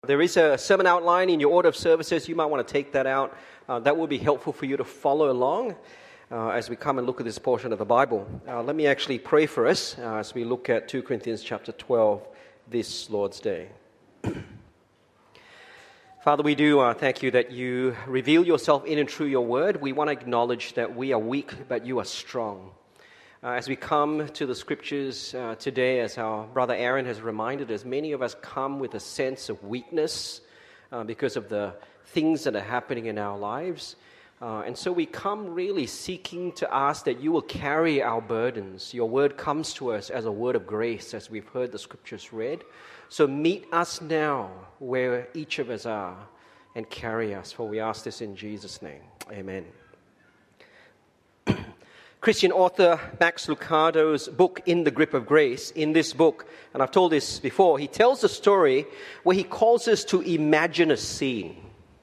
There is a sermon outline in your order of services. You might want to take that out. That will be helpful for you to follow along as we come and look at this portion of the Bible. Let me actually pray for us as we look at 2 Corinthians chapter 12 this Lord's Day. Father, we do thank you that you reveal yourself in and through your word. We want to acknowledge that we are weak, but you are strong. As we come to the scriptures today, as our brother Aaron has reminded us, many of us come with a sense of weakness because of the things that are happening in our lives. And so we come really seeking to ask that you will carry our burdens. Your word comes to us as a word of grace, as we've heard the scriptures read. So meet us now where each of us are and carry us, for we ask this in Jesus' name. Amen. Christian author Max Lucado's book, In the Grip of Grace, in this book, and I've told this before, he tells a story where he calls us to imagine a scene.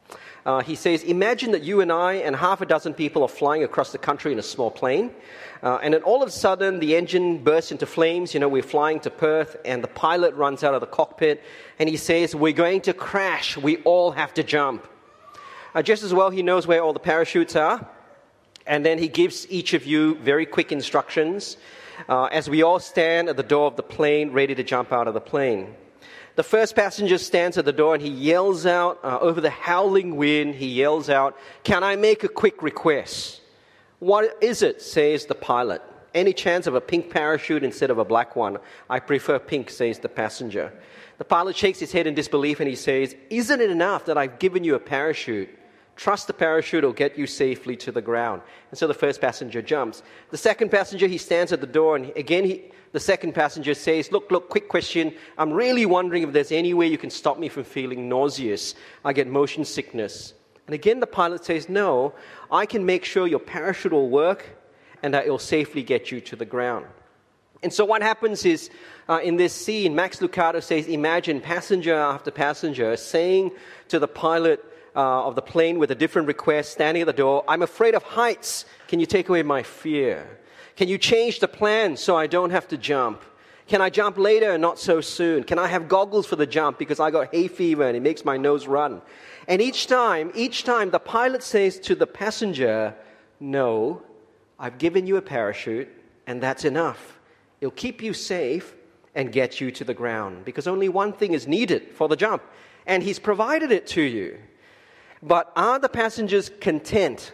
He says, imagine that you and I and half a dozen people are flying across the country in a small plane, and then all of a sudden the engine bursts into flames. We're flying to Perth, and the pilot runs out of the cockpit, and he says, we're going to crash, we all have to jump. Just as well, he knows where all the parachutes are. And then he gives each of you very quick instructions as we all stand at the door of the plane, ready to jump out of the plane. The first passenger stands at the door and he yells out over the howling wind, he yells out, "Can I make a quick request?" "What is it?" says the pilot. "Any chance of a pink parachute instead of a black one?" "I prefer pink," says the passenger. The pilot shakes his head in disbelief and he says, "Isn't it enough that I've given you a parachute? Trust the parachute will get you safely to the ground." And so the first passenger jumps. The second passenger, he stands at the door, and again, the second passenger says, look, quick question. I'm really wondering if there's any way you can stop me from feeling nauseous. I get motion sickness. And again, the pilot says, no, I can make sure your parachute will work and that it will safely get you to the ground. And so what happens is, in this scene, Max Lucado says, imagine passenger after passenger saying to the pilot of the plane with a different request, standing at the door, "I'm afraid of heights. Can you take away my fear? Can you change the plan so I don't have to jump? Can I jump later and not so soon? Can I have goggles for the jump because I got hay fever and it makes my nose run?" And each time, the pilot says to the passenger, "No, I've given you a parachute and that's enough. It'll keep you safe and get you to the ground because only one thing is needed for the jump, and he's provided it to you." But are the passengers content?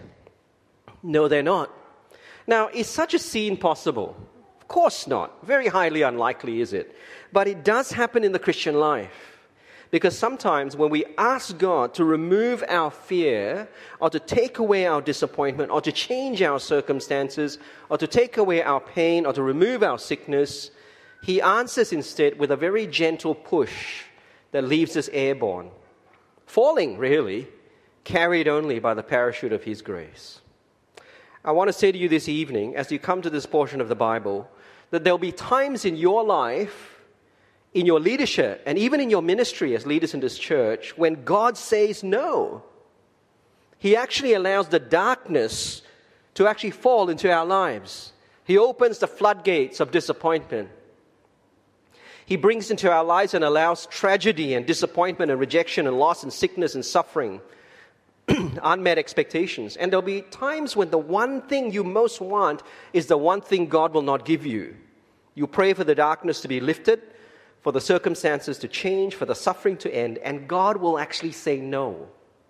No, they're not. Now, is such a scene possible? Of course not. Very highly unlikely, is it? But it does happen in the Christian life. Because sometimes when we ask God to remove our fear, or to take away our disappointment, or to change our circumstances, or to take away our pain, or to remove our sickness, He answers instead with a very gentle push that leaves us airborne. Falling, really, carried only by the parachute of His grace. I want to say to you this evening, as you come to this portion of the Bible, that there'll be times in your life, in your leadership, and even in your ministry as leaders in this church, when God says no. He actually allows the darkness to actually fall into our lives. He opens the floodgates of disappointment. He brings into our lives and allows tragedy and disappointment and rejection and loss and sickness and suffering, unmet expectations. And there'll be times when the one thing you most want is the one thing God will not give you. You pray for the darkness to be lifted, for the circumstances to change, for the suffering to end, and God will actually say no.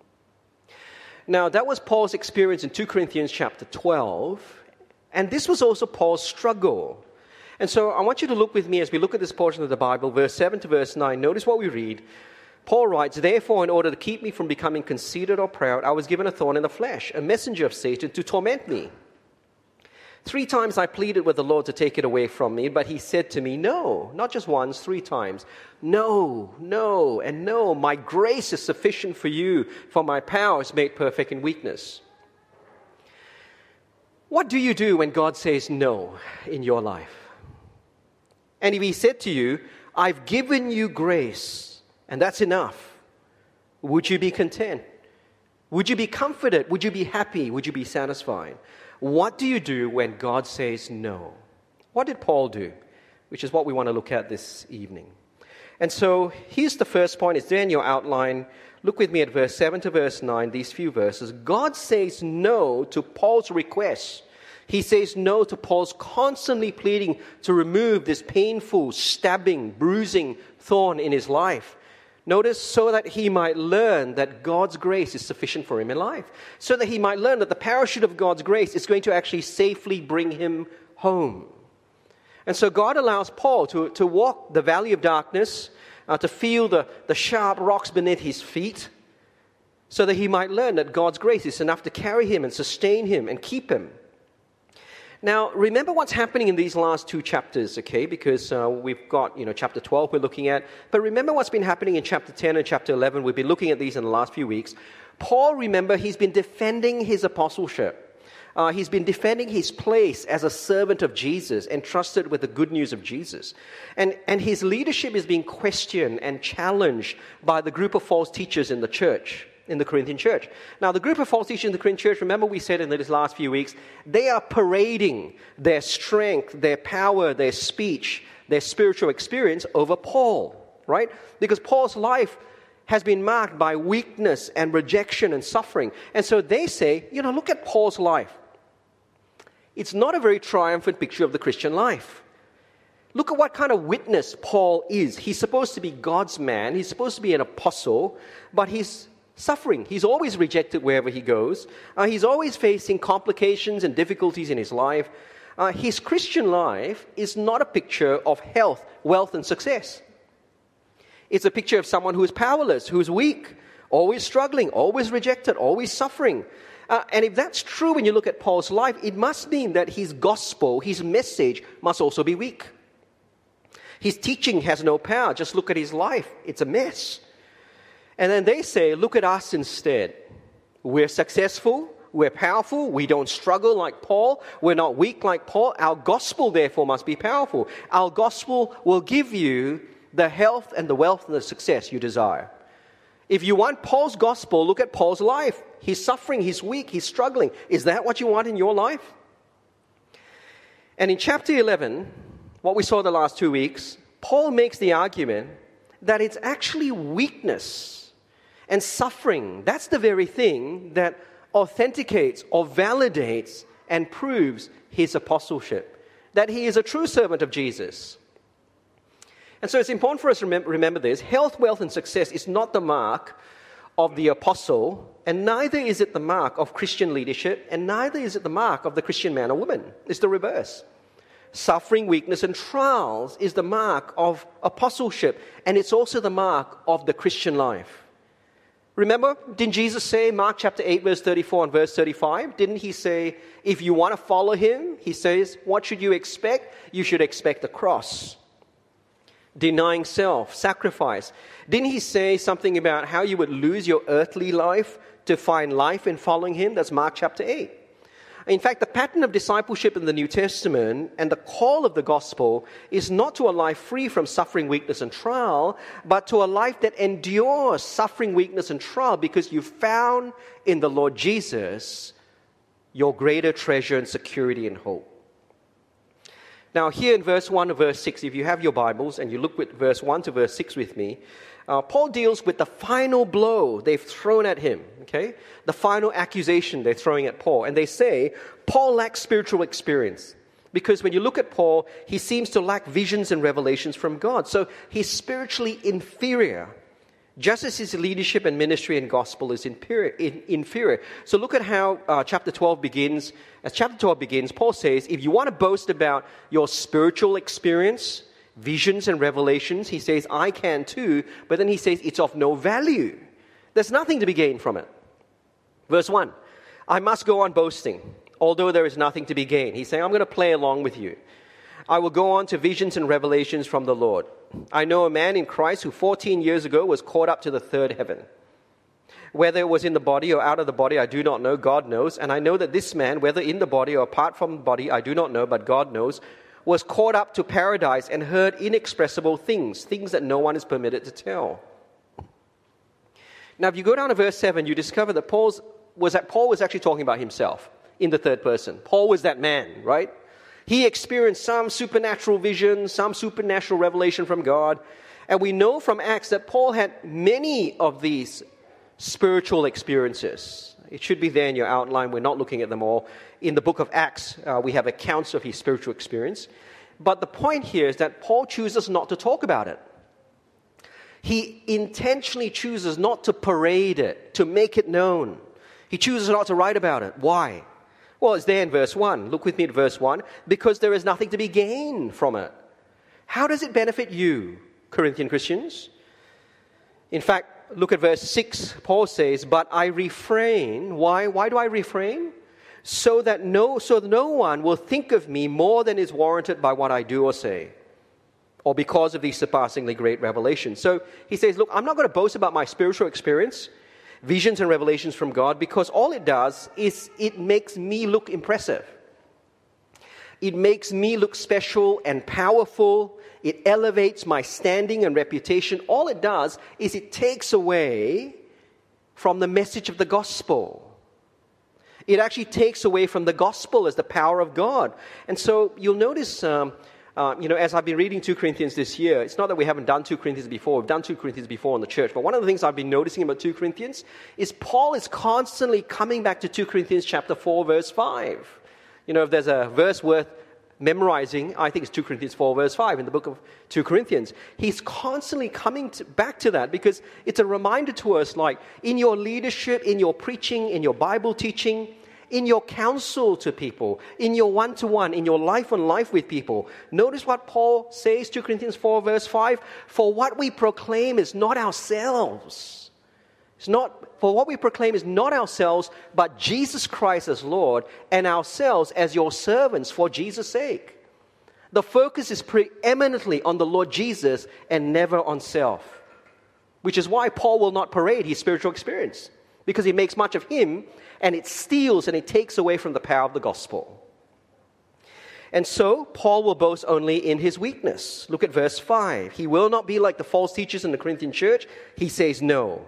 Now, that was Paul's experience in 2 Corinthians chapter 12, and this was also Paul's struggle. And so I want you to look with me as we look at this portion of the Bible, verse 7 to verse 9. Notice what we read. Paul writes, "Therefore, in order to keep me from becoming conceited or proud, I was given a thorn in the flesh, a messenger of Satan to torment me. 3 times I pleaded with the Lord to take it away from me, but He said to me, no, not just once, 3 times. No, no, and no, my grace is sufficient for you, for my power is made perfect in weakness." What do you do when God says no in your life? And if He said to you, "I've given you grace, and that's enough," would you be content? Would you be comforted? Would you be happy? Would you be satisfied? What do you do when God says no? What did Paul do? Which is what we want to look at this evening. And so here's the first point. It's there in your outline. Look with me at verse 7 to verse 9, these few verses. God says no to Paul's request. He says no to Paul's constantly pleading to remove this painful, stabbing, bruising thorn in his life. Notice, so that he might learn that God's grace is sufficient for him in life. So that he might learn that the parachute of God's grace is going to actually safely bring him home. And so God allows Paul to walk the valley of darkness, to feel the sharp rocks beneath his feet, so that he might learn that God's grace is enough to carry him and sustain him and keep him. Now, remember what's happening in these last two chapters, okay? Because we've got, chapter 12 we're looking at. But remember what's been happening in chapter 10 and chapter 11. We've been looking at these in the last few weeks. Paul, remember, he's been defending his apostleship. He's been defending his place as a servant of Jesus, entrusted with the good news of Jesus. And his leadership is being questioned and challenged by the group of false teachers in the church, in the Corinthian church. Now, the group of false teachers in the Corinthian church, remember we said in these last few weeks, they are parading their strength, their power, their speech, their spiritual experience over Paul, right? Because Paul's life has been marked by weakness and rejection and suffering. And so they say, look at Paul's life. It's not a very triumphant picture of the Christian life. Look at what kind of witness Paul is. He's supposed to be God's man. He's supposed to be an apostle, but he's suffering. He's always rejected wherever he goes. He's always facing complications and difficulties in his life. His Christian life is not a picture of health, wealth, and success. It's a picture of someone who is powerless, who is weak, always struggling, always rejected, always suffering. And if that's true when you look at Paul's life, it must mean that his gospel, his message, must also be weak. His teaching has no power. Just look at his life. It's a mess. And then they say, look at us instead. We're successful. We're powerful. We don't struggle like Paul. We're not weak like Paul. Our gospel, therefore, must be powerful. Our gospel will give you the health and the wealth and the success you desire. If you want Paul's gospel, look at Paul's life. He's suffering, he's weak, he's struggling. Is that what you want in your life? And in chapter 11, what we saw the last 2 weeks, Paul makes the argument that it's actually weakness and suffering. That's the very thing that authenticates or validates and proves his apostleship, that he is a true servant of Jesus. And so it's important for us to remember this. Health, wealth, and success is not the mark of the apostle, and neither is it the mark of Christian leadership, and neither is it the mark of the Christian man or woman. It's the reverse. Suffering, weakness, and trials is the mark of apostleship, and it's also the mark of the Christian life. Remember, didn't Jesus say, Mark chapter 8, verse 34 and verse 35? Didn't he say, if you want to follow him, he says, what should you expect? You should expect the cross. Denying self, sacrifice. Didn't he say something about how you would lose your earthly life to find life in following him? That's Mark chapter 8. In fact, the pattern of discipleship in the New Testament and the call of the gospel is not to a life free from suffering, weakness, and trial, but to a life that endures suffering, weakness, and trial because you found in the Lord Jesus your greater treasure and security and hope. Now, here in verse 1 to verse 6, if you have your Bibles and you look with verse 1 to verse 6 with me, Paul deals with the final blow they've thrown at him, okay? The final accusation they're throwing at Paul. And they say, Paul lacks spiritual experience. Because when you look at Paul, he seems to lack visions and revelations from God. So he's spiritually inferior, just as his leadership and ministry and gospel is inferior. So look at how chapter 12 begins. As chapter 12 begins, Paul says, if you want to boast about your spiritual experience, visions and revelations, he says, I can too. But then he says, it's of no value. There's nothing to be gained from it. Verse 1, I must go on boasting, although there is nothing to be gained. He's saying, I'm going to play along with you. I will go on to visions and revelations from the Lord. I know a man in Christ who 14 years ago was caught up to the third heaven. Whether it was in the body or out of the body, I do not know. God knows. And I know that this man, whether in the body or apart from the body, I do not know, but God knows, was caught up to paradise and heard inexpressible things, things that no one is permitted to tell. Now, if you go down to verse 7, you discover that Paul was actually talking about himself in the third person. Paul was that man, right? He experienced some supernatural vision, some supernatural revelation from God. And we know from Acts that Paul had many of these spiritual experiences. It should be there in your outline. We're not looking at them all. In the book of Acts, we have accounts of his spiritual experience. But the point here is that Paul chooses not to talk about it. He intentionally chooses not to parade it, to make it known. He chooses not to write about it. Why? Well, it's there in verse 1. Look with me at verse 1. Because there is nothing to be gained from it. How does it benefit you, Corinthian Christians? In fact, look at verse 6. Paul says, but I refrain. Why? Why do I refrain? So that no one will think of me more than is warranted by what I do or say, or because of these surpassingly great revelations. So he says, look, I'm not going to boast about my spiritual experience, visions and revelations from God, because all it does is it makes me look impressive. It makes me look special and powerful. It elevates my standing and reputation. All it does is it takes away from the message of the gospel. It actually takes away from the gospel as the power of God. And so you'll notice, as I've been reading 2 Corinthians this year, it's not that we haven't done 2 Corinthians before. We've done 2 Corinthians before in the church. But one of the things I've been noticing about 2 Corinthians is Paul is constantly coming back to 2 Corinthians chapter 4, verse 5. If there's a verse worth memorizing, I think it's 2 Corinthians 4, verse 5 in the book of 2 Corinthians. He's constantly coming back to that because it's a reminder to us, like, in your leadership, in your preaching, in your Bible teaching, in your counsel to people, in your one-to-one, in your life on life with people. Notice what Paul says, 2 Corinthians 4, verse 5, for what we proclaim is not ourselves. For what we proclaim is not ourselves, but Jesus Christ as Lord, and ourselves as your servants for Jesus' sake. The focus is preeminently on the Lord Jesus and never on self, which is why Paul will not parade his spiritual experience, because he makes much of him, and it steals and it takes away from the power of the gospel. And so, Paul will boast only in his weakness. Look at verse 5. He will not be like the false teachers in the Corinthian church. He says no.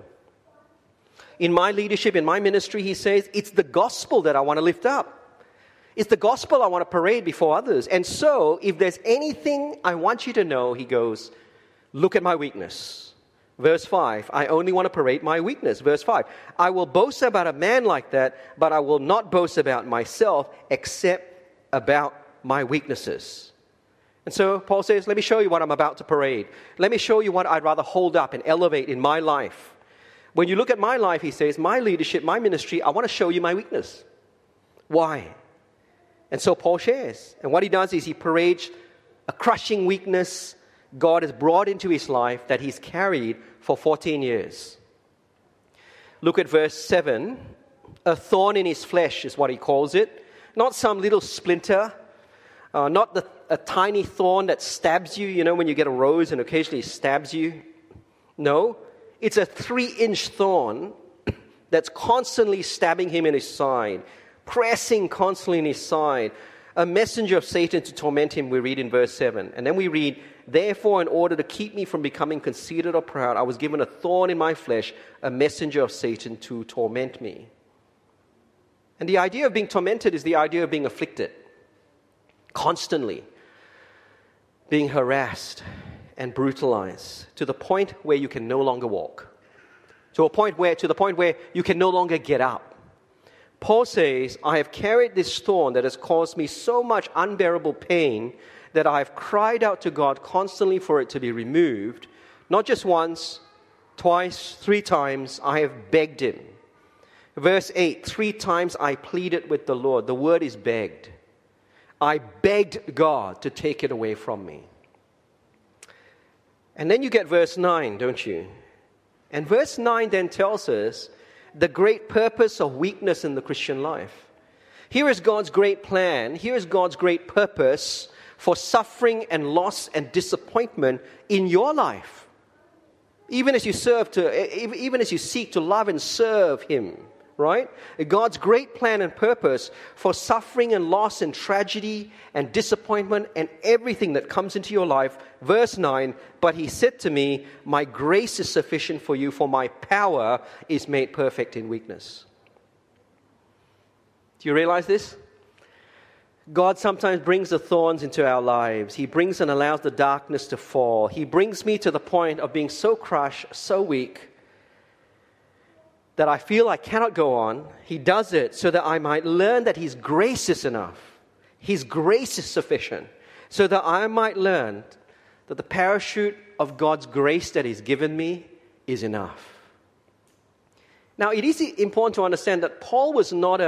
In my leadership, in my ministry, he says, it's the gospel that I want to lift up. It's the gospel I want to parade before others. And so, if there's anything I want you to know, he goes, look at my weakness. Verse 5, I only want to parade my weakness. Verse 5, I will boast about a man like that, but I will not boast about myself except about my weaknesses. And so Paul says, let me show you what I'm about to parade. Let me show you what I'd rather hold up and elevate in my life. When you look at my life, he says, my leadership, my ministry, I want to show you my weakness. Why? And so Paul shares. And what he does is he parades a crushing weakness God has brought into his life that he's carried for 14 years. Look at verse 7. A thorn in his flesh is what he calls it. Not some little splinter. Not a tiny thorn that stabs you, when you get a rose and occasionally stabs you. No, it's a 3-inch thorn that's constantly stabbing him in his side, pressing constantly in his side. A messenger of Satan to torment him, we read in verse 7. And then we read, therefore, in order to keep me from becoming conceited or proud, I was given a thorn in my flesh, a messenger of Satan to torment me. And the idea of being tormented is the idea of being afflicted, constantly being harassed and brutalized to the point where you can no longer walk, to the point where you can no longer get up. Paul says, I have carried this thorn that has caused me so much unbearable pain that I have cried out to God constantly for it to be removed. Not just once, twice, 3 times, I have begged him. Verse 8, 3 times I pleaded with the Lord. The word is begged. I begged God to take it away from me. And then you get verse 9, don't you? And verse 9 then tells us the great purpose of weakness in the Christian life. Here is God's great plan. Here is God's great purpose for suffering and loss and disappointment in your life. Even as you seek to love and serve Him, right? God's great plan and purpose for suffering and loss and tragedy and disappointment and everything that comes into your life. Verse 9, but He said to me, my grace is sufficient for you, for my power is made perfect in weakness. Do you realize this? God sometimes brings the thorns into our lives. He brings and allows the darkness to fall. He brings me to the point of being so crushed, so weak, that I feel I cannot go on. He does it so that I might learn that His grace is enough. His grace is sufficient. So that I might learn that the parachute of God's grace that He's given me is enough. Now, it is important to understand that Paul was not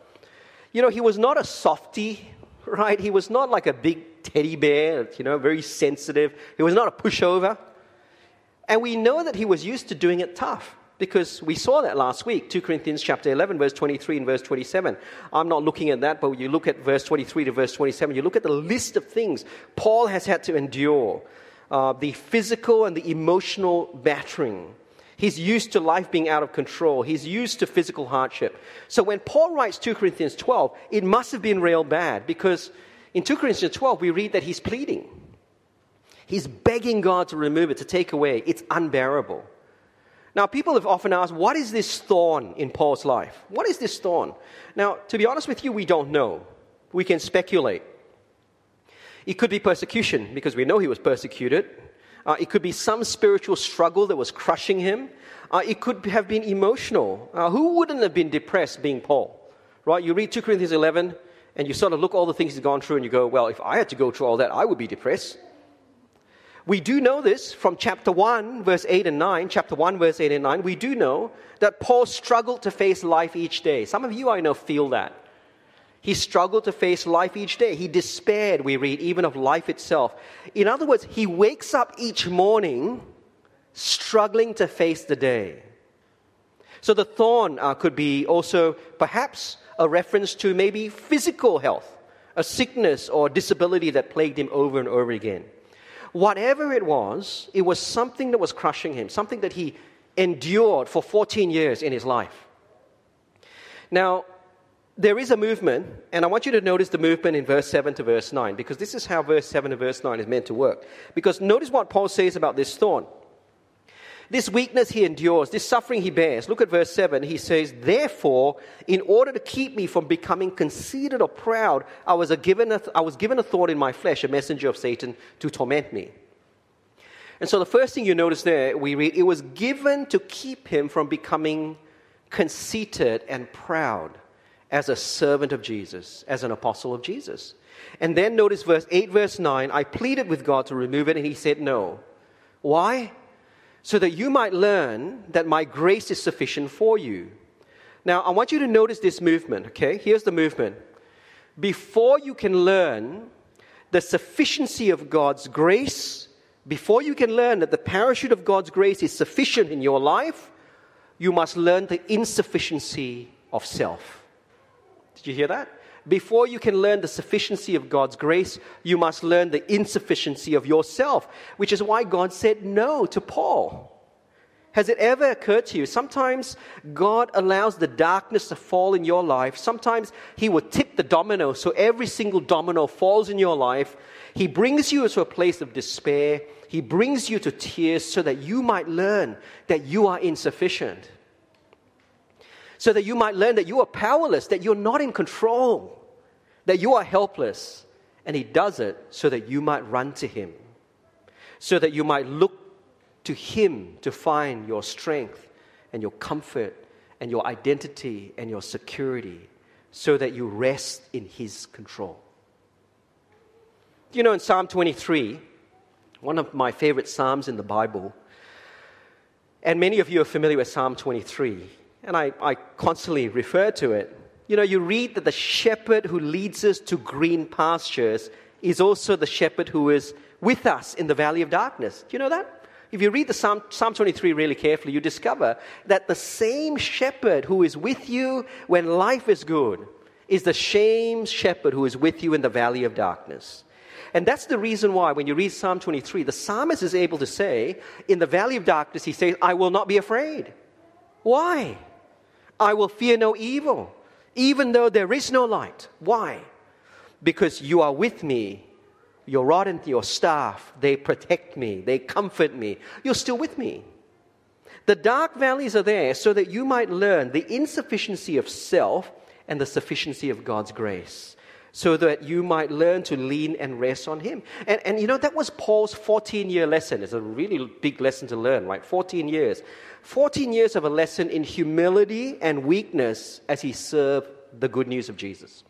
he was not a softie, right? He was not like a big teddy bear, very sensitive. He was not a pushover. And we know that he was used to doing it tough, because we saw that last week, 2 Corinthians chapter 11, verse 23 and verse 27. I'm not looking at that, but when you look at verse 23 to verse 27, you look at the list of things Paul has had to endure, the physical and the emotional battering. He's used to life being out of control. He's used to physical hardship. So when Paul writes 2 Corinthians 12, it must have been real bad, because in 2 Corinthians 12, we read that he's pleading. He's begging God to remove it, to take away. It's unbearable. Now, people have often asked, what is this thorn in Paul's life? What is this thorn? Now, to be honest with you, we don't know. We can speculate. It could be persecution, because we know he was persecuted. It could be some spiritual struggle that was crushing him. It could have been emotional. Who wouldn't have been depressed being Paul? Right? You read 2 Corinthians 11, and you sort of look all the things he's gone through, and you go, well, if I had to go through all that, I would be depressed. We do know this from chapter 1, verse 8 and 9. Chapter 1, verse 8 and 9. We do know that Paul struggled to face life each day. Some of you, I know, feel that. He struggled to face life each day. He despaired, we read, even of life itself. In other words, he wakes up each morning struggling to face the day. So the thorn could be also perhaps a reference to maybe physical health, a sickness or disability that plagued him over and over again. Whatever it was something that was crushing him, something that he endured for 14 years in his life. Now, there is a movement, and I want you to notice the movement in verse 7 to verse 9, because this is how verse 7 to verse 9 is meant to work. Because notice what Paul says about this thorn. This weakness he endures, this suffering he bears. Look at verse 7. He says, therefore, in order to keep me from becoming conceited or proud, I was given a thorn in my flesh, a messenger of Satan, to torment me. And so the first thing you notice there, we read, it was given to keep him from becoming conceited and proud as a servant of Jesus, as an apostle of Jesus. And then notice verse 8, verse 9, I pleaded with God to remove it, and he said no. Why? So that you might learn that my grace is sufficient for you. Now, I want you to notice this movement, okay? Here's the movement. Before you can learn the sufficiency of God's grace, before you can learn that the parachute of God's grace is sufficient in your life, you must learn the insufficiency of self. Did you hear that? Before you can learn the sufficiency of God's grace, you must learn the insufficiency of yourself, which is why God said no to Paul. Has it ever occurred to you? Sometimes God allows the darkness to fall in your life. Sometimes He will tip the domino, so every single domino falls in your life. He brings you to a place of despair. He brings you to tears so that you might learn that you are insufficient. So that you might learn that you are powerless, that you're not in control, that you are helpless. And He does it so that you might run to Him, so that you might look to Him to find your strength and your comfort and your identity and your security, so that you rest in His control. You know, in Psalm 23, one of my favorite Psalms in the Bible, and many of you are familiar with Psalm 23, and I constantly refer to it. You know, you read that the shepherd who leads us to green pastures is also the shepherd who is with us in the valley of darkness. Do you know that? If you read the Psalm 23 really carefully, you discover that the same shepherd who is with you when life is good is the same shepherd who is with you in the valley of darkness. And that's the reason why when you read Psalm 23, the psalmist is able to say, in the valley of darkness, he says, I will not be afraid. Why? I will fear no evil, even though there is no light. Why? Because you are with me. Your rod and your staff, they protect me. They comfort me. You're still with me. The dark valleys are there so that you might learn the insufficiency of self and the sufficiency of God's grace. so that you might learn to lean and rest on Him. And that was Paul's 14-year lesson. It's a really big lesson to learn, right? 14 years. 14 years of a lesson in humility and weakness as he served the good news of Jesus.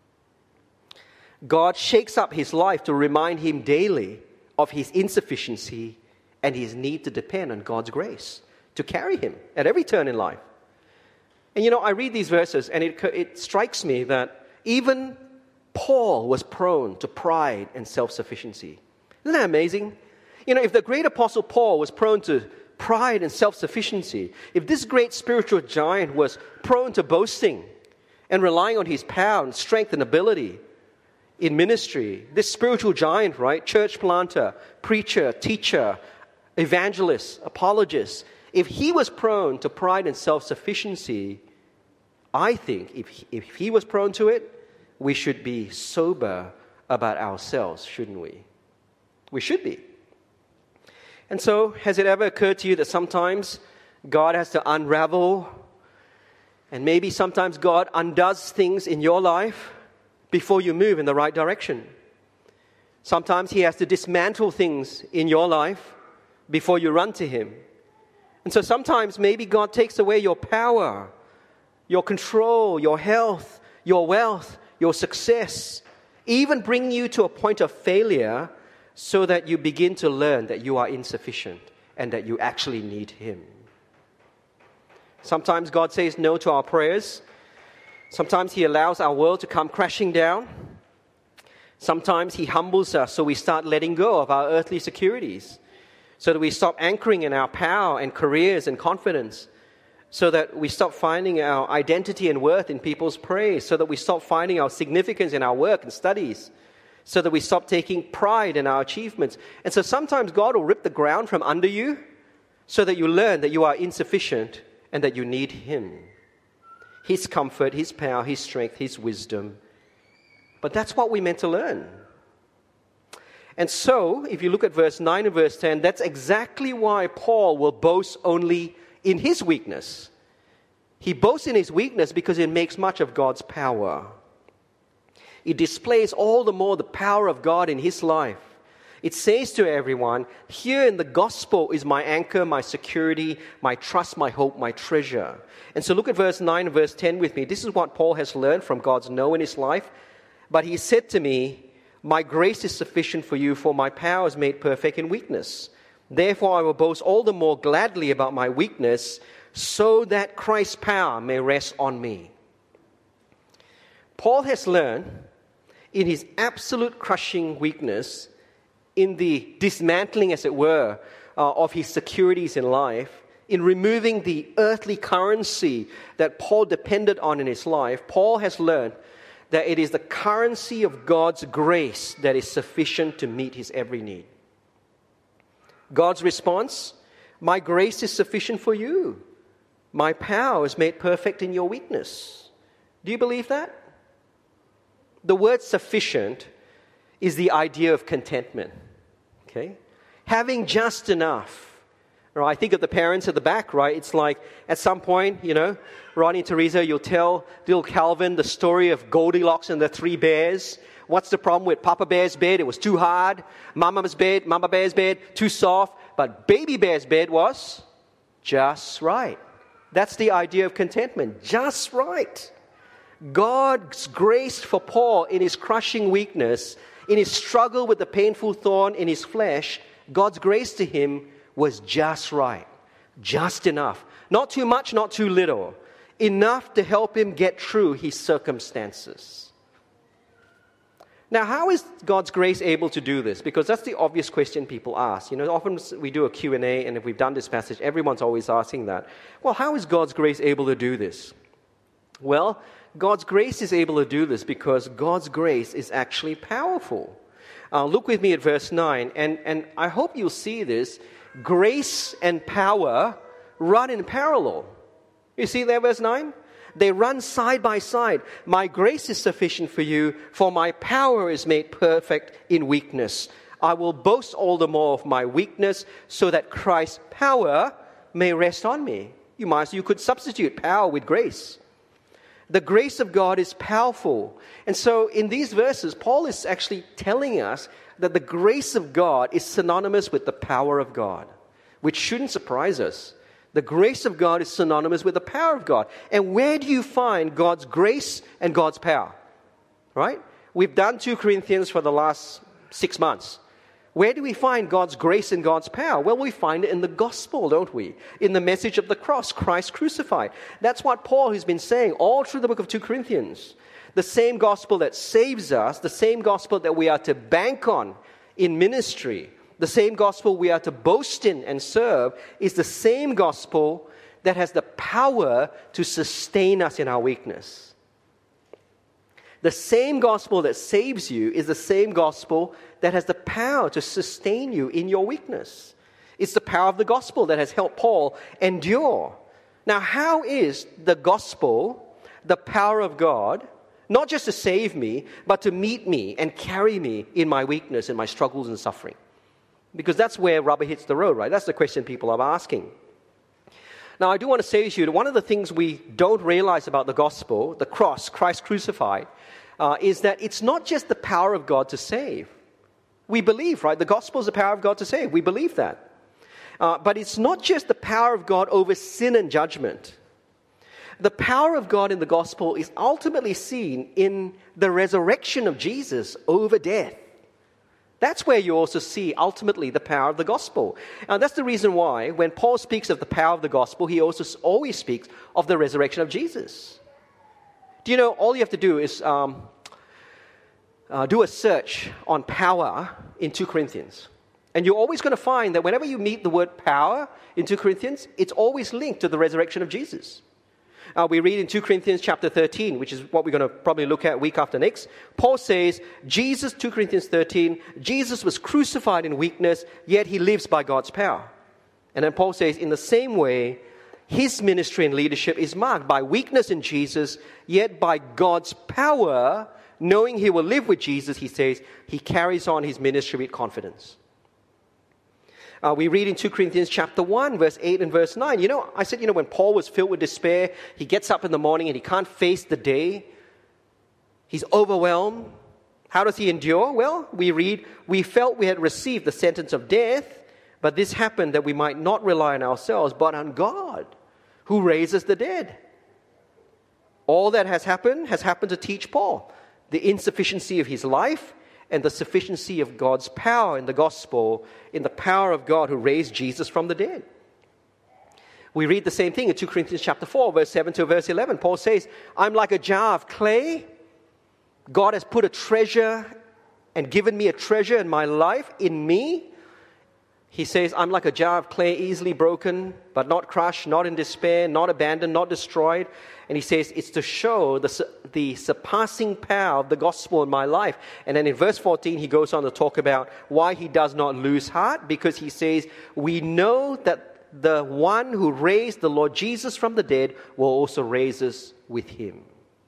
God shakes up his life to remind him daily of his insufficiency and his need to depend on God's grace to carry him at every turn in life. And I read these verses and it strikes me that even Paul was prone to pride and self-sufficiency. Isn't that amazing? If the great apostle Paul was prone to pride and self-sufficiency, if this great spiritual giant was prone to boasting and relying on his power and strength and ability in ministry, this spiritual giant, right, church planter, preacher, teacher, evangelist, apologist, if he was prone to pride and self-sufficiency, I think if he was prone to it, we should be sober about ourselves, shouldn't we? We should be. And so, has it ever occurred to you that sometimes God has to unravel, and maybe sometimes God undoes things in your life before you move in the right direction? Sometimes He has to dismantle things in your life before you run to Him. And so sometimes maybe God takes away your power, your control, your health, your wealth, your success, even bring you to a point of failure so that you begin to learn that you are insufficient and that you actually need Him. Sometimes God says no to our prayers. Sometimes He allows our world to come crashing down. Sometimes He humbles us so we start letting go of our earthly securities, so that we stop anchoring in our power and careers and confidence, so that we stop finding our identity and worth in people's praise, so that we stop finding our significance in our work and studies, so that we stop taking pride in our achievements. And so sometimes God will rip the ground from under you so that you learn that you are insufficient and that you need Him. His comfort, His power, His strength, His wisdom. But that's what we're meant to learn. And so, if you look at verse 9 and verse 10, that's exactly why Paul will boast only in his weakness. He boasts in his weakness because it makes much of God's power. It displays all the more the power of God in his life. It says to everyone, here in the gospel is my anchor, my security, my trust, my hope, my treasure. And so look at verse 9 and verse 10 with me. This is what Paul has learned from God's no in his life. But he said to me, my grace is sufficient for you, for my power is made perfect in weakness. Therefore I will boast all the more gladly about my weakness, so that Christ's power may rest on me. Paul has learned in his absolute crushing weakness, in the dismantling, as it were, of his securities in life, in removing the earthly currency that Paul depended on in his life, Paul has learned that it is the currency of God's grace that is sufficient to meet his every need. God's response, my grace is sufficient for you. My power is made perfect in your weakness. Do you believe that? The word sufficient is the idea of contentment. Okay? Having just enough. Right? I think of the parents at the back, right? It's like at some point, Ronnie and Teresa, you'll tell little Calvin the story of Goldilocks and the three bears. What's the problem with Papa Bear's bed? It was too hard. Mama Bear's bed, too soft. But Baby Bear's bed was just right. That's the idea of contentment. Just right. God's grace for Paul in his crushing weakness, in his struggle with the painful thorn in his flesh, God's grace to him was just right. Just enough. Not too much, not too little. Enough to help him get through his circumstances. Now, how is God's grace able to do this? Because that's the obvious question people ask. Often we do a Q&A, and if we've done this passage, everyone's always asking that. Well, how is God's grace able to do this? Well, God's grace is able to do this because God's grace is actually powerful. Look with me at verse 9, and I hope you'll see this. Grace and power run in parallel. You see there, verse 9? They run side by side. My grace is sufficient for you, for my power is made perfect in weakness. I will boast all the more of my weakness, so that Christ's power may rest on me. You could substitute power with grace. The grace of God is powerful. And so in these verses, Paul is actually telling us that the grace of God is synonymous with the power of God, which shouldn't surprise us. The grace of God is synonymous with the power of God. And where do you find God's grace and God's power? Right? We've done 2 Corinthians for the last 6 months. Where do we find God's grace and God's power? Well, we find it in the gospel, don't we? In the message of the cross, Christ crucified. That's what Paul has been saying all through the book of 2 Corinthians. The same gospel that saves us, the same gospel that we are to bank on in ministry, the same gospel we are to boast in and serve, is the same gospel that has the power to sustain us in our weakness. The same gospel that saves you is the same gospel that has the power to sustain you in your weakness. It's the power of the gospel that has helped Paul endure. Now, how is the gospel, the power of God, not just to save me, but to meet me and carry me in my weakness, in my struggles and suffering? Because that's where rubber hits the road, right? That's the question people are asking. Now, I do want to say to you that one of the things we don't realize about the gospel, the cross, Christ crucified, is that it's not just the power of God to save. We believe, right? The gospel is the power of God to save. We believe that. But it's not just the power of God over sin and judgment. The power of God in the gospel is ultimately seen in the resurrection of Jesus over death. That's where you also see ultimately the power of the gospel. And that's the reason why when Paul speaks of the power of the gospel, he also always speaks of the resurrection of Jesus. Do you know, all you have to do is do a search on power in 2 Corinthians. And you're always going to find that whenever you meet the word power in 2 Corinthians, it's always linked to the resurrection of Jesus. We read in 2 Corinthians chapter 13, which is what we're going to probably look at week after next. Paul says, 2 Corinthians 13, Jesus was crucified in weakness, yet he lives by God's power. And then Paul says, in the same way, his ministry and leadership is marked by weakness in Jesus, yet by God's power, knowing he will live with Jesus, he says, he carries on his ministry with confidence. We read in 2 Corinthians chapter 1, verse 8 and verse 9. I said, when Paul was filled with despair, he gets up in the morning and he can't face the day. He's overwhelmed. How does he endure? Well, we read, we felt we had received the sentence of death, but this happened that we might not rely on ourselves, but on God, who raises the dead. All that has happened to teach Paul the insufficiency of his life and the sufficiency of God's power in the gospel, in the power of God who raised Jesus from the dead. We read the same thing in 2 Corinthians chapter 4, verse 7 to verse 11. Paul says, I'm like a jar of clay. God has put a treasure and given me a treasure in my life, in me. He says, I'm like a jar of clay, easily broken, but not crushed, not in despair, not abandoned, not destroyed. And he says, it's to show the surpassing power of the gospel in my life. And then in verse 14, he goes on to talk about why he does not lose heart, because he says, we know that the one who raised the Lord Jesus from the dead will also raise us with him.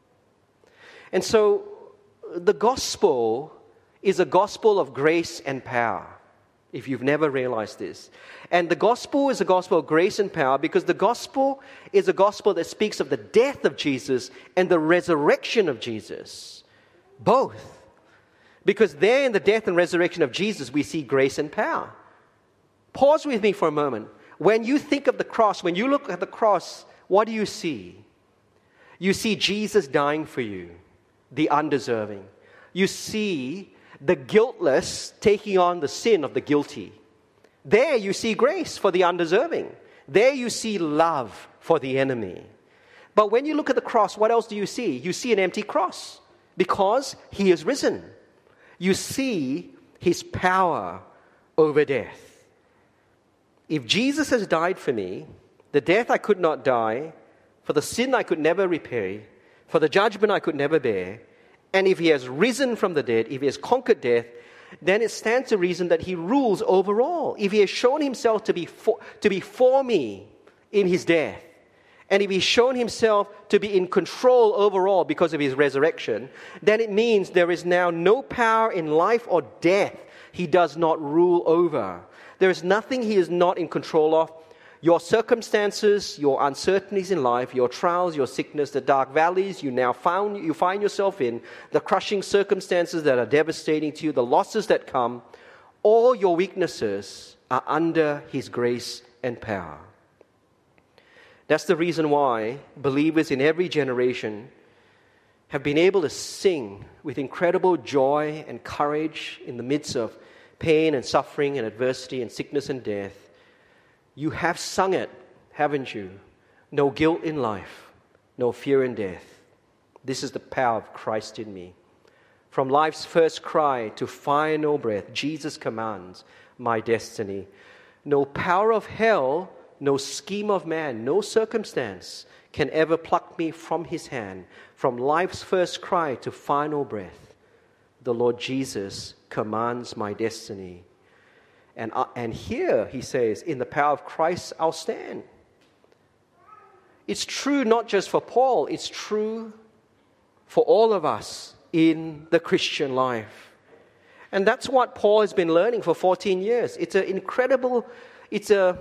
And so the gospel is a gospel of grace and power, if you've never realized this. And the gospel is a gospel of grace and power because the gospel is a gospel that speaks of the death of Jesus and the resurrection of Jesus. Both. Because there in the death and resurrection of Jesus, we see grace and power. Pause with me for a moment. When you think of the cross, when you look at the cross, what do you see? You see Jesus dying for you, the undeserving. You see the guiltless taking on the sin of the guilty. There you see grace for the undeserving. There you see love for the enemy. But when you look at the cross, what else do you see? You see an empty cross because he is risen. You see his power over death. If Jesus has died for me, the death I could not die, for the sin I could never repay, for the judgment I could never bear, and if he has risen from the dead, if he has conquered death, then it stands to reason that he rules over all. If he has shown himself to be for me in his death, and if he's shown himself to be in control over all because of his resurrection, then it means there is now no power in life or death he does not rule over. There is nothing he is not in control of. Your circumstances, your uncertainties in life, your trials, your sickness, the dark valleys you find yourself in, the crushing circumstances that are devastating to you, the losses that come, all your weaknesses are under His grace and power. That's the reason why believers in every generation have been able to sing with incredible joy and courage in the midst of pain and suffering and adversity and sickness and death. You have sung it, haven't you? No guilt in life, no fear in death. This is the power of Christ in me. From life's first cry to final breath, Jesus commands my destiny. No power of hell, no scheme of man, no circumstance can ever pluck me from His hand. From life's first cry to final breath, the Lord Jesus commands my destiny. And here, He says, in the power of Christ, I'll stand. It's true not just for Paul, it's true for all of us in the Christian life. And that's what Paul has been learning for 14 years. It's an incredible, it's a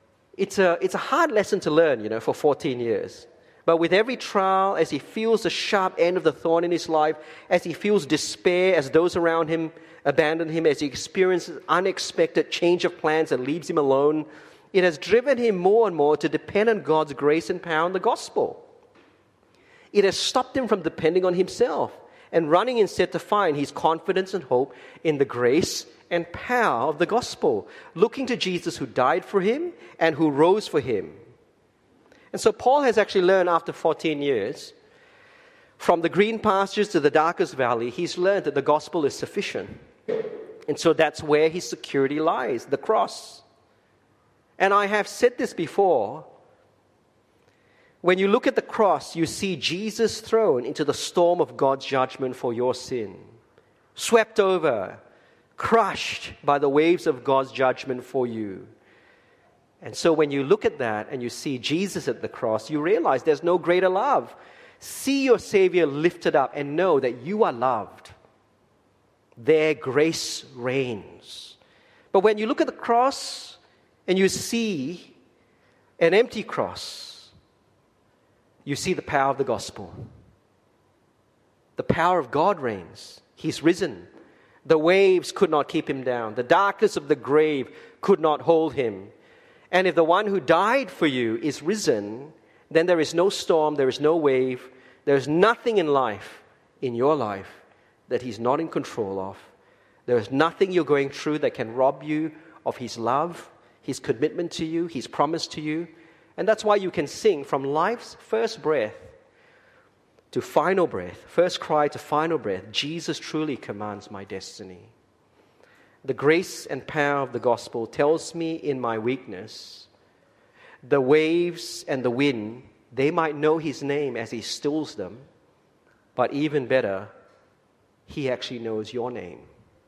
hard lesson to learn, for 14 years. But with every trial, as he feels the sharp end of the thorn in his life, as he feels despair, as those around him abandon him, as he experiences unexpected change of plans that leaves him alone, it has driven him more and more to depend on God's grace and power in the gospel. It has stopped him from depending on himself and running instead to find his confidence and hope in the grace and power of the gospel, looking to Jesus who died for him and who rose for him. And so Paul has actually learned after 14 years, from the green pastures to the darkest valley, he's learned that the gospel is sufficient. And so that's where his security lies, the cross. And I have said this before. When you look at the cross, you see Jesus thrown into the storm of God's judgment for your sin, swept over, crushed by the waves of God's judgment for you. And so when you look at that and you see Jesus at the cross, you realize there's no greater love. See your Savior lifted up and know that you are loved. There grace reigns. But when you look at the cross and you see an empty cross, you see the power of the gospel. The power of God reigns. He's risen. The waves could not keep him down. The darkness of the grave could not hold him. And if the one who died for you is risen, then there is no storm, there is no wave, there is nothing in life, in your life, that He's not in control of. There is nothing you're going through that can rob you of His love, His commitment to you, His promise to you. And that's why you can sing from life's first breath to final breath, first cry to final breath, Jesus truly commands my destiny. The grace and power of the gospel tells me in my weakness, the waves and the wind, they might know His name as He stills them, but even better, He actually knows your name.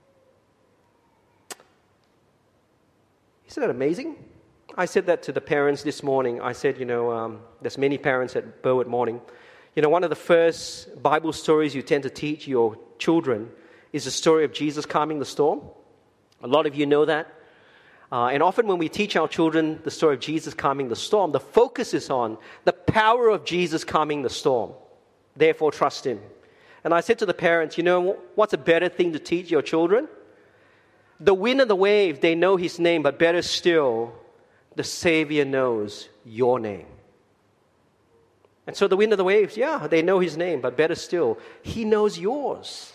Isn't that amazing? I said that to the parents this morning. I said, there's many parents at Burwood Morning. One of the first Bible stories you tend to teach your children is the story of Jesus calming the storm. A lot of you know that. And often when we teach our children the story of Jesus calming the storm, the focus is on the power of Jesus calming the storm. Therefore, trust Him. And I said to the parents, what's a better thing to teach your children? The wind and the wave, they know His name, but better still, the Savior knows your name. And so the wind and the waves, they know His name, but better still, He knows yours.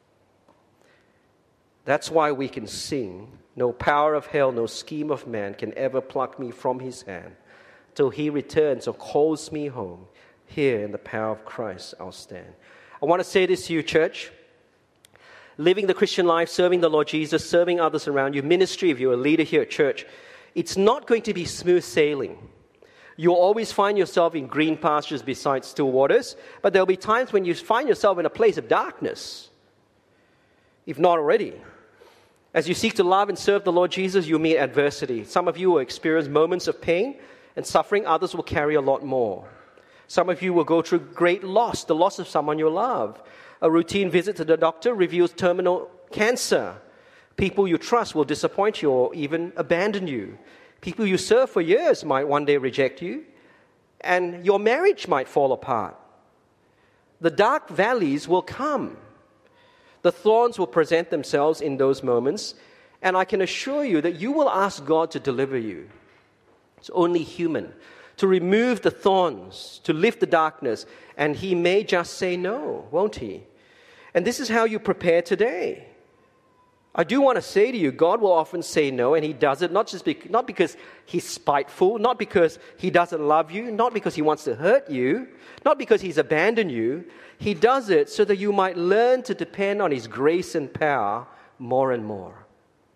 That's why we can sing, no power of hell, no scheme of man can ever pluck me from His hand. Till He returns or calls me home, here in the power of Christ I'll stand. I want to say this to you, church. Living the Christian life, serving the Lord Jesus, serving others around you, ministry, if you're a leader here at church, it's not going to be smooth sailing. You'll always find yourself in green pastures beside still waters, but there'll be times when you find yourself in a place of darkness, if not already. As you seek to love and serve the Lord Jesus, you'll meet adversity. Some of you will experience moments of pain and suffering. Others will carry a lot more. Some of you will go through great loss, the loss of someone you love. A routine visit to the doctor reveals terminal cancer. People you trust will disappoint you or even abandon you. People you serve for years might one day reject you, and your marriage might fall apart. The dark valleys will come. The thorns will present themselves in those moments, and I can assure you that you will ask God to deliver you. It's only human to remove the thorns, to lift the darkness, and He may just say no, won't He? And this is how you prepare today. I do want to say to you, God will often say no, and He does it not because He's spiteful, not because He doesn't love you, not because He wants to hurt you, not because He's abandoned you. He does it so that you might learn to depend on His grace and power more and more.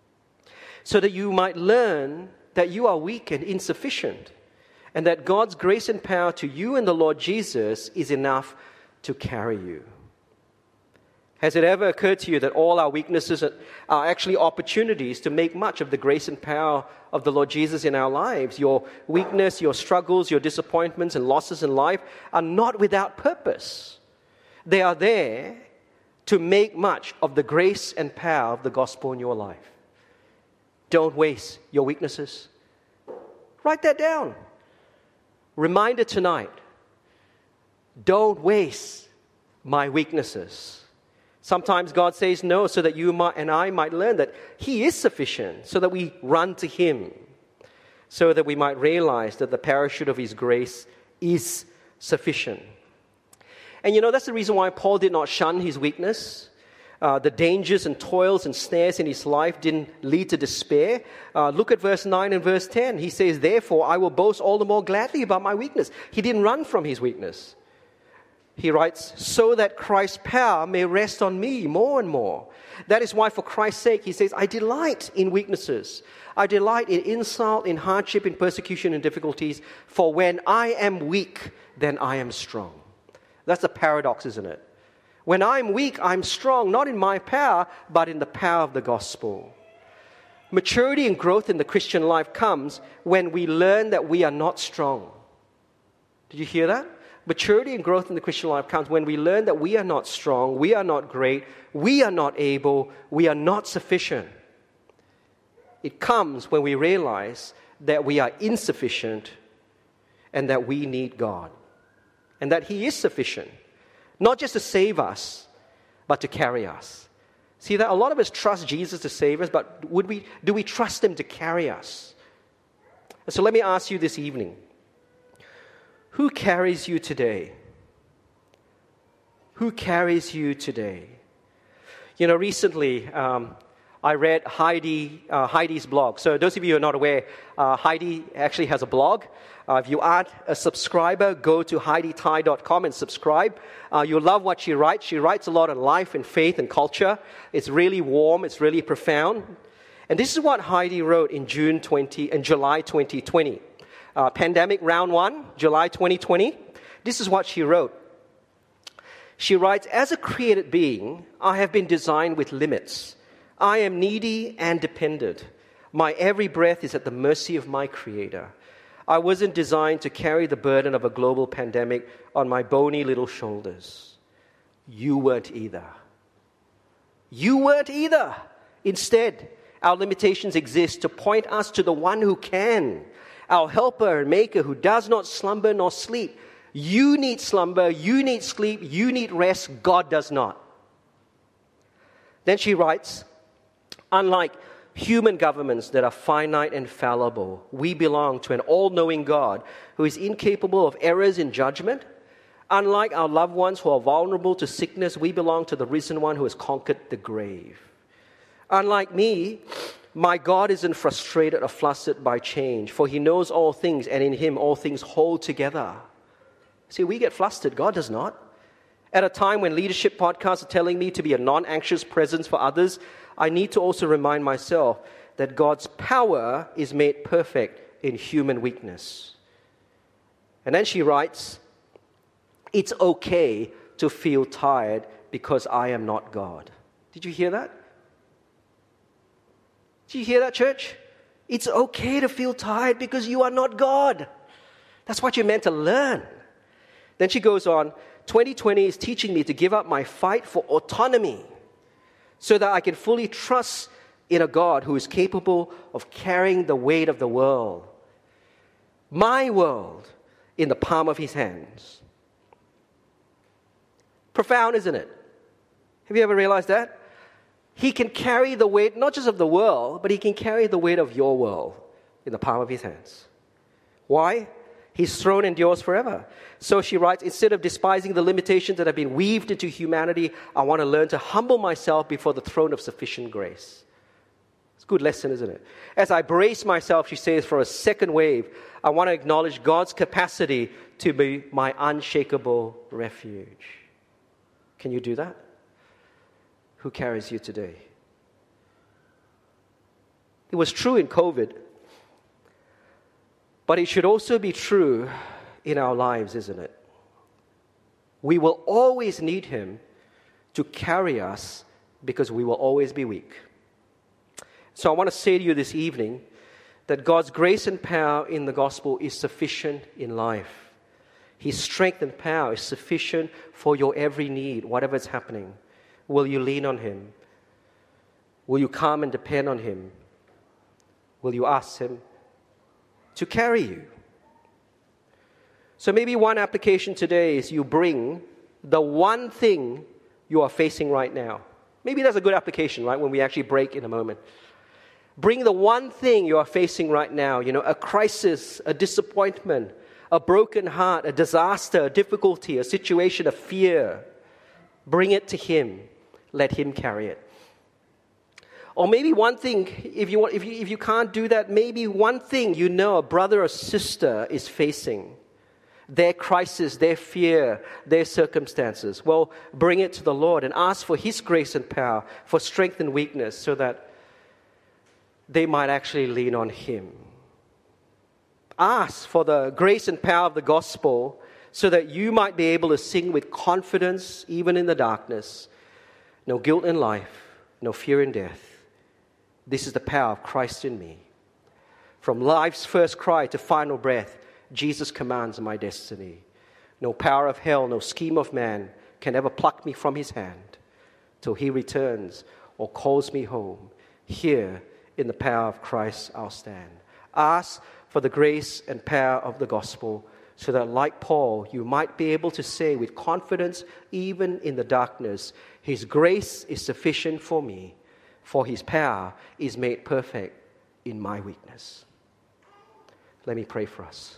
So that you might learn that you are weak and insufficient, and that God's grace and power to you and the Lord Jesus is enough to carry you. Has it ever occurred to you that all our weaknesses are actually opportunities to make much of the grace and power of the Lord Jesus in our lives? Your weakness, your struggles, your disappointments and losses in life are not without purpose. They are there to make much of the grace and power of the gospel in your life. Don't waste your weaknesses. Write that down. Reminder tonight. Don't waste my weaknesses. Sometimes God says no so that you and I might learn that He is sufficient, so that we run to Him, so that we might realize that the parachute of His grace is sufficient. And that's the reason why Paul did not shun his weakness. The dangers and toils and snares in his life didn't lead to despair. Look at verse 9 and verse 10. He says, "Therefore I will boast all the more gladly about my weakness." He didn't run from his weakness. He writes, "so that Christ's power may rest on me more and more. That is why for Christ's sake," he says, "I delight in weaknesses. I delight in insult, in hardship, in persecution, in difficulties. For when I am weak, then I am strong." That's a paradox, isn't it? When I'm weak, I'm strong, not in my power, but in the power of the gospel. Maturity and growth in the Christian life comes when we learn that we are not strong. Did you hear that? Maturity and growth in the Christian life comes when we learn that we are not strong, we are not great, we are not able, we are not sufficient. It comes when we realize that we are insufficient and that we need God. And that He is sufficient, not just to save us, but to carry us. See that a lot of us trust Jesus to save us, but do we trust Him to carry us? And so let me ask you this evening, who carries you today? Who carries you today? Recently I read Heidi's blog. So those of you who are not aware, Heidi actually has a blog. If you aren't a subscriber, go to HeidiTai.com and subscribe. You'll love what she writes. She writes a lot on life and faith and culture. It's really warm. It's really profound. And this is what Heidi wrote in July 2020. Pandemic round 1, July 2020. This is what she wrote. She writes, "As a created being, I have been designed with limits. I am needy and dependent. My every breath is at the mercy of my Creator. I wasn't designed to carry the burden of a global pandemic on my bony little shoulders. You weren't either. You weren't either. Instead, our limitations exist to point us to the one who can, our helper and maker who does not slumber nor sleep. You need slumber, you need sleep, you need rest. God does not." Then she writes, "Unlike human governments that are finite and fallible, we belong to an all-knowing God who is incapable of errors in judgment. Unlike our loved ones who are vulnerable to sickness, we belong to the risen one who has conquered the grave. Unlike me, my God isn't frustrated or flustered by change, for He knows all things, and in Him all things hold together." See, we get flustered. God does not. At a time when leadership podcasts are telling me to be a non-anxious presence for others, I need to also remind myself that God's power is made perfect in human weakness. And then she writes, "It's okay to feel tired because I am not God." Did you hear that? Did you hear that, church? It's okay to feel tired because you are not God. That's what you're meant to learn. Then she goes on, 2020 is teaching me to give up my fight for autonomy so that I can fully trust in a God who is capable of carrying the weight of the world, my world, in the palm of his hands. Profound, isn't it? Have you ever realized that? He can carry the weight, not just of the world, but he can carry the weight of your world in the palm of his hands. Why? His throne endures forever. So she writes, instead of despising the limitations that have been weaved into humanity, I want to learn to humble myself before the throne of sufficient grace. It's a good lesson, isn't it? As I brace myself, she says, for a second wave, I want to acknowledge God's capacity to be my unshakable refuge. Can you do that? Who carries you today? It was true in COVID, but it should also be true in our lives, isn't it? We will always need him to carry us because we will always be weak. So I want to say to you this evening that God's grace and power in the gospel is sufficient in life. His strength and power is sufficient for your every need, whatever is happening. Will you lean on him? Will you come and depend on him? Will you ask him to carry you? So maybe one application today is you bring the one thing you are facing right now. Maybe that's a good application, right, when we actually break in a moment. Bring the one thing you are facing right now, a crisis, a disappointment, a broken heart, a disaster, a difficulty, a situation of fear. Bring it to him. Let him carry it. Or maybe one thing, if you can't do that, maybe one thing a brother or sister is facing, their crisis, their fear, their circumstances. Well, bring it to the Lord and ask for his grace and power, for strength and weakness, so that they might actually lean on him. Ask for the grace and power of the gospel so that you might be able to sing with confidence even in the darkness. No guilt in life, no fear in death. This is the power of Christ in me. From life's first cry to final breath, Jesus commands my destiny. No power of hell, no scheme of man can ever pluck me from his hand till he returns or calls me home. Here in the power of Christ I'll stand. Ask for the grace and power of the gospel so that, like Paul, you might be able to say with confidence, even in the darkness, his grace is sufficient for me, for his power is made perfect in my weakness. Let me pray for us.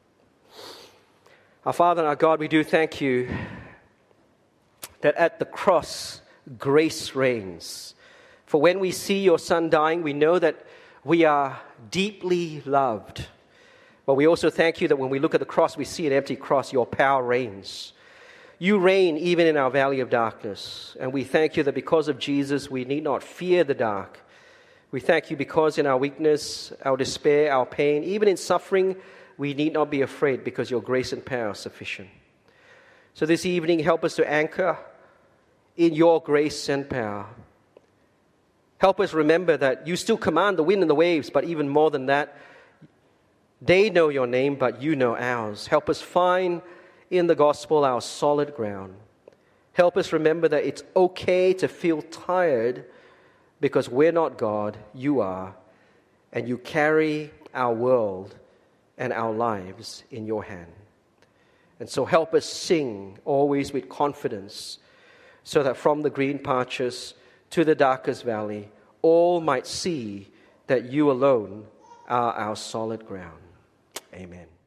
Our Father and our God, we do thank you that at the cross, grace reigns. For when we see your Son dying, we know that we are deeply loved. But we also thank you that when we look at the cross, we see an empty cross. Your power reigns. You reign even in our valley of darkness. And we thank you that because of Jesus, we need not fear the dark. We thank you because in our weakness, our despair, our pain, even in suffering, we need not be afraid because your grace and power are sufficient. So this evening, help us to anchor in your grace and power. Help us remember that you still command the wind and the waves, but even more than that, they know your name, but you know ours. Help us find in the gospel our solid ground. Help us remember that it's okay to feel tired because we're not God, you are, and you carry our world and our lives in your hand. And so help us sing always with confidence so that from the green pastures to the darkest valley, all might see that you alone are our solid ground. Amen.